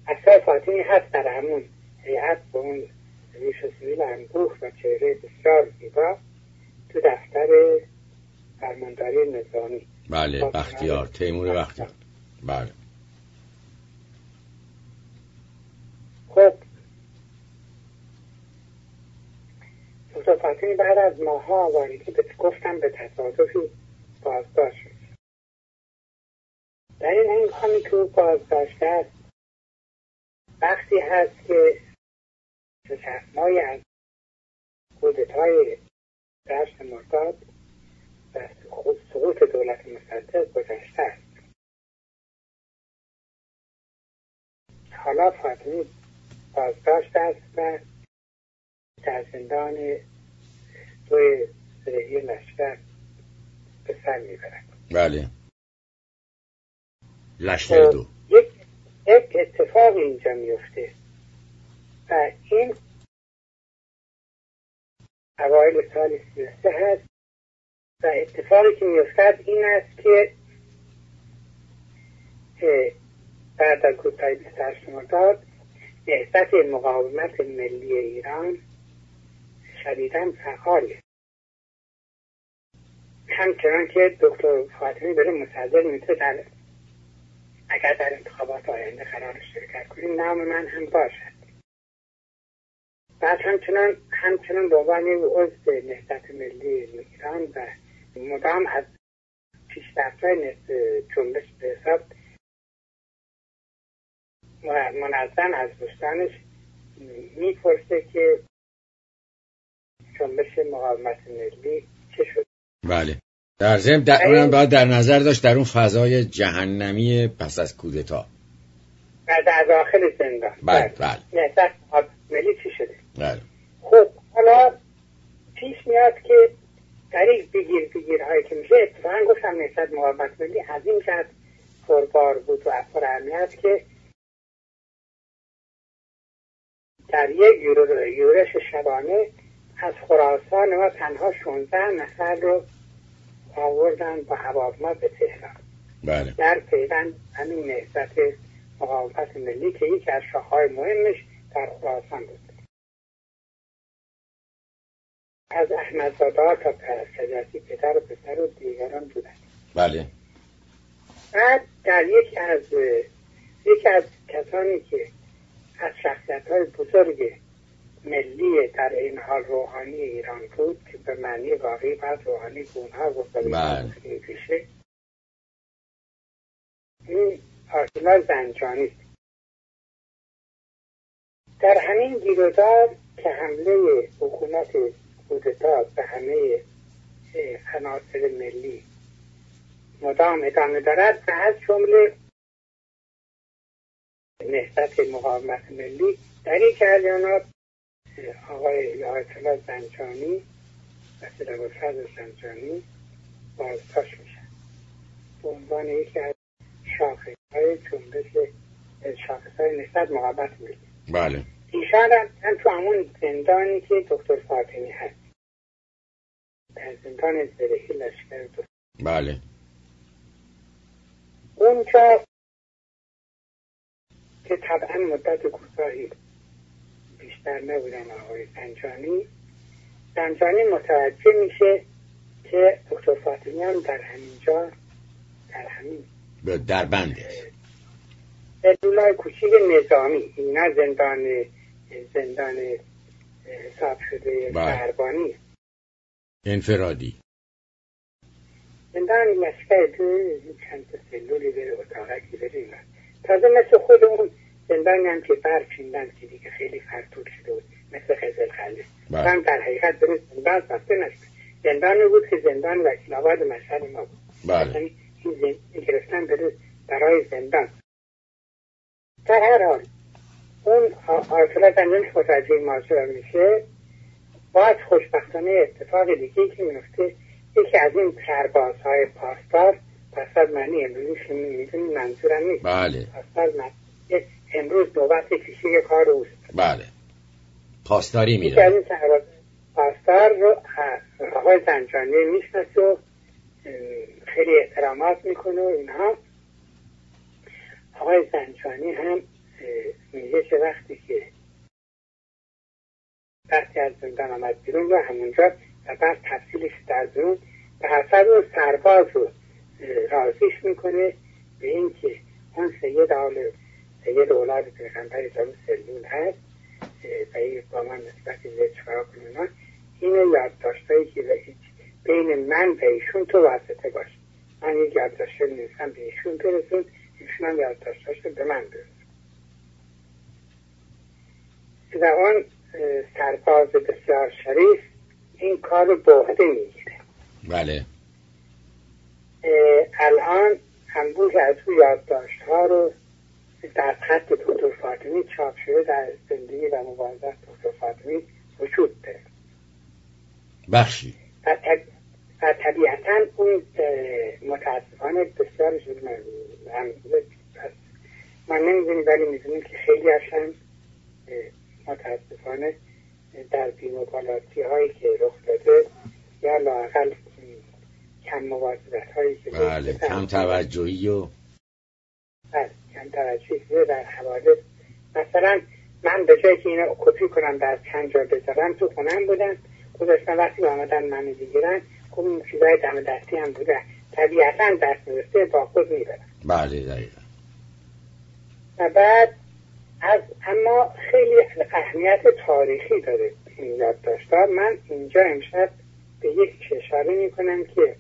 اکثر فاطمی هست در همون هیئت با اون ریش و سویل انبوه و چهره بسیار زیبا تو دفتر فرمانداری نظامی. بله، بختیار، تیمور بختیار. بله. خب دکتر فاطمی بعد از ماها آوارگی گفتم به تصادفی بازداشت شد. در این هنگامی که او بازداشته است وقتی هست که چشمایی از کودتای دشت مرداد و سقوط دولت مصدق گذشته است. حالا فاطمی بازداشت است و در زندان دوی زرهی لشکر به سر میبرد. بله، لشکر دو. یک اتفاق اینجا میفته و این اوایل سال 33 هست و اتفاقی که میفتد این است که بعد از کودتای 28 مرداد نهضت مقاومت ملی ایران شدیداً فعاله. همچنان که دکتر فاطمی داره مصدق میتونه اگر در انتخابات آینده قرار شرکت کنیم نام من هم باشد. بعد همچنان به عنوان عضو نهضت ملی ایران و مدام از پیشرفت‌های جنبش به حساب منظم از دوستانش میپرسه که جنبش مقاومت ملی چه شد. بله، در ضمن اونم باید در نظر داشت در اون فضای جهنمی پس از کودتا و در داخل زندان. بله. نهضت مقاومت ملی چی شده؟ بله. خب حالا پیش میاد که در یک بگیرهایی که میشه اتفاقا گفتم نهضت مقاومت ملی از این جهت پربار بود و پر اهمیت که در یک یورش شبانه از خراسان ما تنها 16 نفر رو آوردن با هواپیما به تهران. بله. در پیوند همین نهضت مقاومت ملی که یکی از شاخه‌های مهمش در خراسان بود. از احمدزاده تا پرسجتی پدر و پسر و دیگران بودن. بله. بعد در یکی از کسانی که از شخصیت‌های بزرگ ملی در این حال روحانی ایران بود که به معنی واقعی بعد روحانی گونها گفت بله. پیشه این آتیلا زنجانی در همین گیرودار که حمله حکومت کودتا به همه عناصر ملی مدام ادامه دارد و از جمله نهضت مقاومت ملی در این جریانات آقای آیت‌الله زنجانی و سیدابوالفضل زنجانی بازداشت میشن به عنوان یکی از شاخص‌های جنبش شاخص‌های نهضت مقاومت ملی. بله. ایشان هم تو همون زندانی که دکتر فاطمی هست در زندان زرهی لشکر دو. بله. اونجا که طبعا مدت کوتاهی بیشتر نبودن آقای زنجانی متوجه میشه که دکتر فاطمی هم در همینجا در همین در بنده سلولای کوچیک نظامی اینا زندان حساب شده شهربانی انفرادی زندان لشکر تو چند تا سلولی بره اتاقکی بره اینا تازه مثل خود اون زندانی هم که برچیندن که دیگه خیلی فرتور شده بود مثل خزرخله هم در حقیقت درست زندان بسته نشد زندانی بود که زندان وکیل آباد مشهد ما بود. بله. این زندان گرفتن درست برای زندان. در هر حال اون آیت‌الله زنجانی متوجه ماجرا میشه باز خوشبختانه اتفاق دیگه که میفته یکی از این سربازهای پاسدار پاسدار معنی امروزش میدونی منظورم نیست. بله. پاسدار معنی امروز نوبت کشی کار اوست. بله. پاسداری میره. یکی از این سرباز پاسدار رو آقای زنجانی میشناسه و خیلی احترامات میکنه و اینها. آقای زنجانی هم میگه که وقتی از زندان آمد بیرون و همونجا و بعد تفصیلش در بیرون به حسب اون سرباز رو راضیش میکنه به این که اون سید اولاد پیغمبر جامع سلول هست و این با من نسبت چرا کنونا اینه یادداشتایی که بین من و ایشون تو واسطه باشه. من یک یادداشت نیستم به ایشون برسون، ایشون هم یادداشتاش رو به من برسون و اون سرباز بسیار شریف این کار رو به عهده میگیره. بله. الان انبوه از او یادداشت ها رو در خط دکتر فاطمی چاپ شده، در زندگی و مبارزات دکتر فاطمی وجود داره بخشی و طبیعتا اون متاسفانه بسیار جرمه ما نمیدونیم ولی میدونیم که خیلی هاشن متاسفانه در بی‌مبالاتی هایی که رخ داده یا لااقل کم مواظبت هایی که بله کم توجهی و کم توجهی که در حوادث مثلا من به جایی که اینو کپی کنم در چند جا بذارم تو خونم بودن گذاشتن وقتی آمدن منو بگیرن خب این چیزای دم دستی هم بوده طبیعتا دست نوشته با خود میبرن. بله دقیقا. و بعد اما خیلی اهمیت تاریخی داره این یادداشت‌ها. من اینجا امشب به یک اشاره میکنم که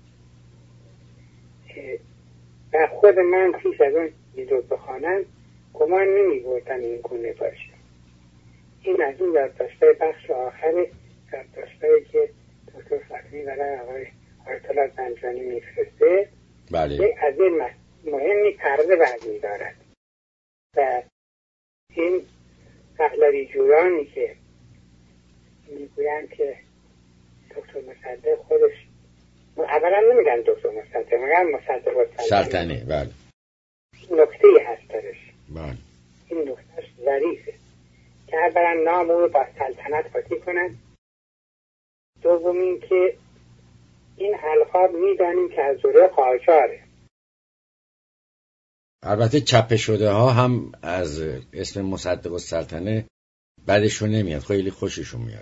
در خود من پیش از اون دیدو بخوانم گمان نمی‌بردم این گونه باشه. این از این یادداشت‌های بخش آخر یادداشت‌هایی که دکتر فاطمی برای آقای آیت الله زنجانی میفرسته. بله. از این مهمی پرده برمی‌دارد و این پهلوی جویانی که میگویند که دکتر مصدق خودش اولا نمیگن دکتر مصدق میگن مصدق سلطنه. بله. نکته‌ای هست درش. بله. این نکتهش ظریفه که اولا نام او رو با سلطنت قاطی کنن، دومین که این القاب میدانیم که از دوره قاجاره. البته چپه شده ها هم از اسم مصدق السلطنه بعدشون نمیاد، خیلی خوششون میاد.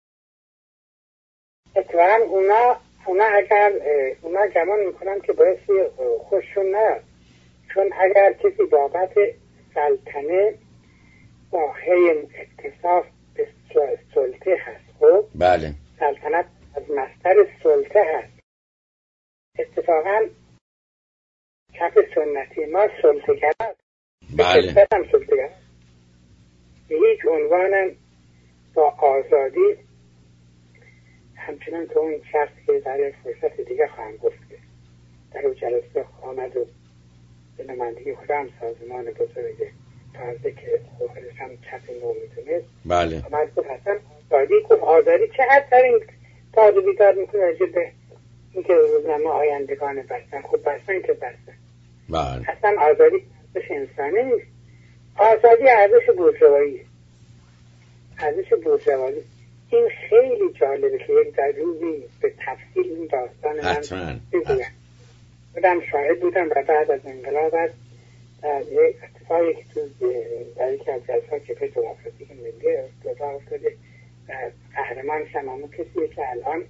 اتفاقا اونا اگر اونا گمان میکنم که باعثی خوششون نیاد، چون اگر کسی بابت سلطنه با هی اتصاف به سلطه هست، خب بله سلطنت از مصدر سلطه هست. اتفاقا چپ سنتی ما سلطه‌گر است. بله. هم سلطه‌گر به هیچ عنوانم با آزادی، همچنان که اون شخص که در فرصت دیگه خواهم گفت که در اون جلسه آمد و به نمایندگی خودم سازمان بزرگ تازه که خودش هم چپ نو میدونست بله آمد گفت اصلا آزادی چه اثر این تازه بیدار میکنه راجع به اینکه روزنامه آیندگان بستن. خب بستن که بستن. بله. اصلا آزادی ارزش انسانی نیست، آزادی ارزش بورژوایی. ارزش بورژوایی این خیلی جالبه که یک در روزی به تفصیل این داستان من بگویم. بودم شاهد بودم و بعد از انقلاب در یک اتفاقی که در یکی از جلسات جبهه دموکراتیک ملی اتفاق افتاده و قهرمان شمامو کسیه که الان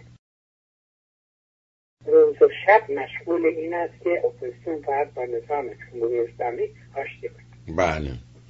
روز و شب مشغول این است که اپوزیسیون باید با نظام جمهوری اسلامی آشتی کنه. بله.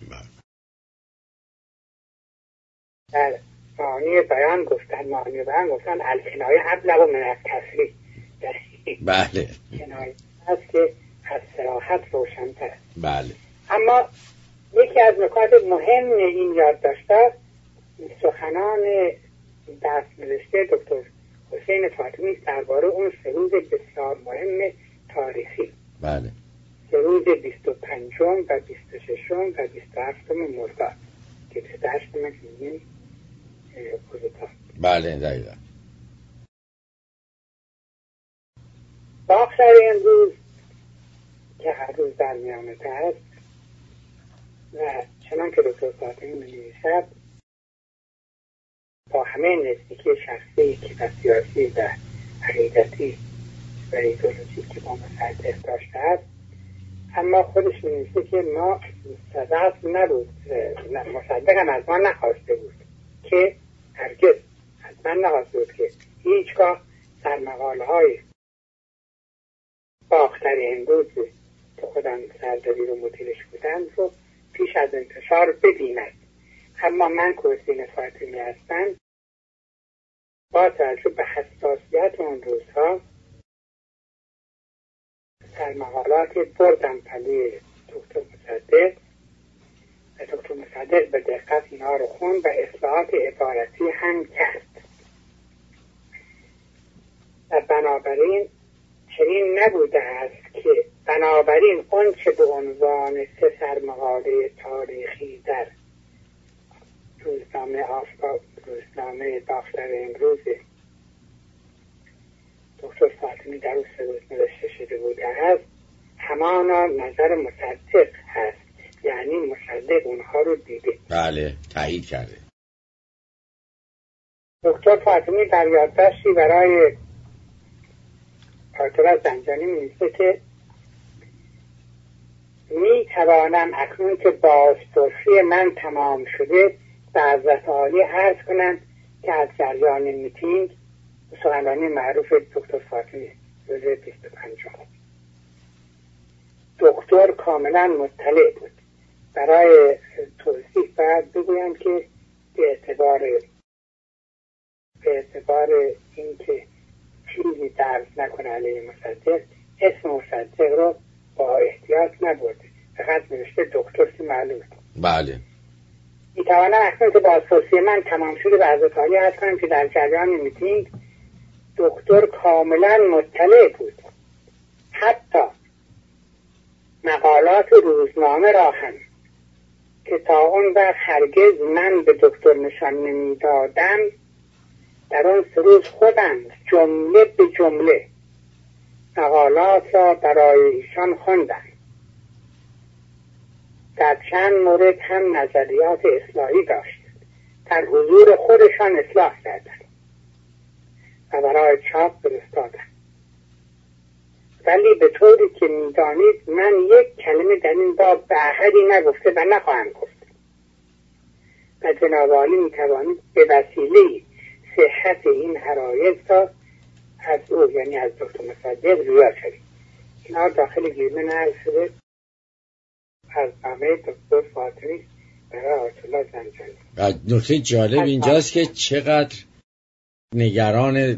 در معانی بیان گفتن الکنایه ابلغ من التسریح. بله. کنایه است که از صراحت روشن‌تر است. بله. اما یکی از نکات مهم این یادداشت‌ها سخنان دست نوشته دکتر حسین فاطمی درباره اون 3 روز بسیار مهم تاریخی. بله. 3 روز 25 و 26 و 27 مرداد که 28 میلیون خودتا. بله دقیقا. آخر امروز که هر روز در میامده است و چنان که دکتر فاطمی می‌نویسد با همه نزدیکی شخصی و سیاسی و عقیدتی و ایدئولوژی که با مصدق داشته است، اما خودش می‌نویسه که ما صدق نبود، مصدق هم از ما نخواسته بود که هرگز از من نخواسته بود که هیچگاه سرمقاله‌های باختر امروز که خودم سردبیر و مدیرش بودم رو پیش از انتشار ببیند. اما من که حسین فاطمی هستم با توجه به حساسیت اون روزها سرمقالات بردم پلی دکتر مصدق و دکتر مصدق به دقت اینا رو خوند و اصلاحات عبارتی هم کرد و بنابراین چنین نبوده است که بنابراین اون چه به عنوان 3 سرمقاله تاریخی در روزنامه باختر امروز دکتر فاطمی در اون 3 روز نوشته شده بوده است همانا نظر مصدق هست، یعنی مصدق اونها رو دیده. بله، تایید کرده. دکتر فاطمی در یادداشتی برای آرتور زنجانی می‌نویسه که می توانم اکنون که بازپرسی من تمام شده به حضرت عالی عرض کنم که از جریان میتینگ سخنرانی معروف دکتر فاطمی روز 25 دکتر کاملا مطلع بود. برای توضیح باید بگویم که به اعتبار اینکه چیزی درز نکنه علیه مصدق اسم مصدق رو با احتیاط نبرده، فقط نوشته دکتر که معلومه. بله. میتوانم اکنون که بازپرسی من تمام شده به حضرت عالی عرض کنم که در جریان میتینگ دکتر کاملا مطلع بود، حتی مقالات روزنامه را هم که تا اون وقت هرگز من به دکتر نشان نمیدادم در اون 3 روز خودم جمله به جمله مقالات را برای ایشان خوندم. در چند مورد هم نظریات اصلاحی داشت، در حضور خودشان اصلاح کردن و برای چاپ فرستادن. ولی به طوری که میدانید من یک کلمه در این باب به احدی نگفته و نخواهم گفت و جناب عالی میتوانید به وسیله صحت این حرایز تا از او، یعنی از دکتر مصدق، ریا شدید. اینا داخل گیرمه نقل شده از نامه دکتر فاطمی برای آیت‌الله زنجانی. و نکته جالب اینجاست که چقدر نگران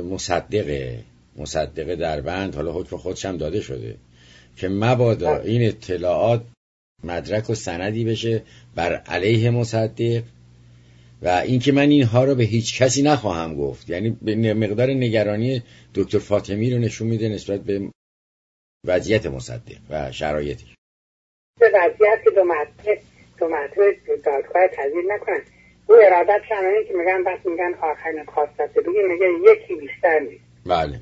مصدق در بند، حالا حکم خودش هم داده شده که مبادا این اطلاعات مدرک و سندی بشه بر علیه مصدق و اینکه من اینها رو به هیچ کسی نخواهم گفت. یعنی به مقدار نگرانی دکتر فاطمی رو نشون میده نسبت به وضعیت مصدق و شرایطش. به وضعیت که دو مطلب دادگاه تذیر نکنن. او ارادت شنانی که میگن بس میگن آخرین خواستت بگی میگه یکی بیشتر نیست. بله.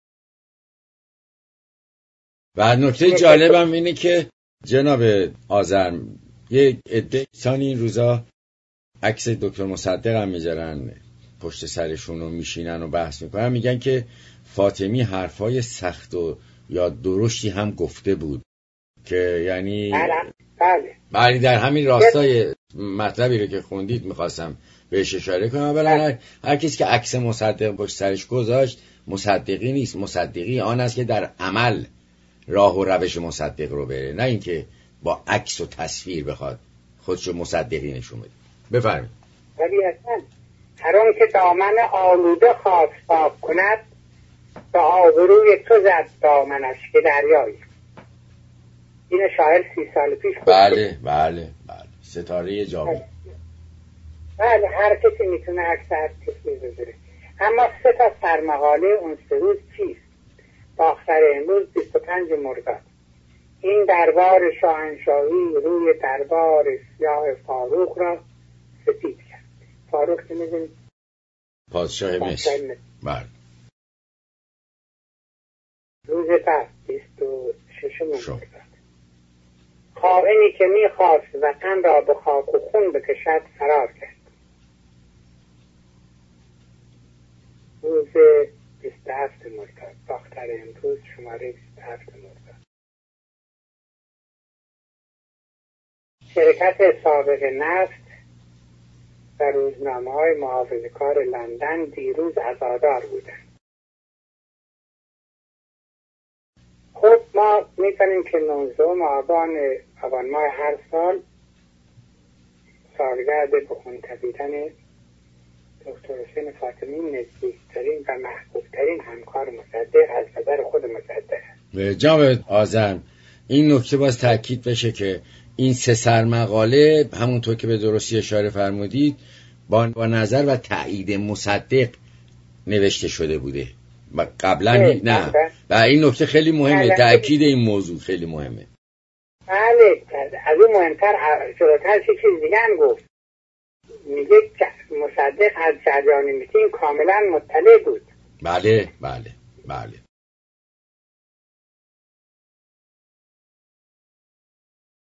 و نکته جالبم اینه که جناب آذرم یک عده ثانی این روزا عکس دکتر مصدق هم میذارن پشت سرشون و میشینن و بحث میکنن، میگن که فاطمی حرفای سخت و یا درشتی هم گفته بود که یعنی بله در همین راستای مطلبی رو که خوندید میخواستم بهش اشاره کنم. بلند هر کسی که عکس مصدق پشت سرش گذاشت مصدقی نیست، مصدقی آن است که در عمل راه و روش مصدق رو بره، نه اینکه با عکس و تصویر بخواد خودشو مصدقی نشون بده. بفرمایید. ولی اصلا هر آن که دامن آلوده خواست پاک کند به آبروی تو زد دامنش که دریایی. این شاعر 30 سال پیش گفت. بله ستاره جاوید. بله هر کسی میتونه عکس هر کسی بذاره. اما 3 تا سرمقاله اون 3 روز چیست؟ باختر امروز 25 مرداد. این دربار شاهنشاهی روی دربار سیاه فاروق را سپید کرد. فاروق که میدونید پادشاه مصر. بله. روز بعد 26 مرداد خائنی که میخواست وطن را به خاک و خون بکشد فرار کرد. روز 27 مرداد باختر امروز شماره 27 مرداد. شرکت سابق نفت و روزنامه‌های محافظه‌کار لندن دیروز عزادار بودند. خب ما می‌کنیم که 19 آبان ماه هر سال سالگرد به خون تپیدن دکتر حسین فاطمی، نزدیکترین و محبوبترین همکار مصدق از نظر خود مصدق است. جناب آذر، این نکته باز تأکید بشه که این 3 سرمقاله همونطور که به درستی اشاره فرمودید با نظر و تایید مصدق نوشته شده بوده و قبلا نه، و این نکته خیلی مهمه، تأکید این موضوع خیلی مهمه. بله، از اون مهمتر جلوتر چه چیز دیگه هم گفت، میگه مصدق از جریان میتین کاملا مطلع بود. بله بله بله.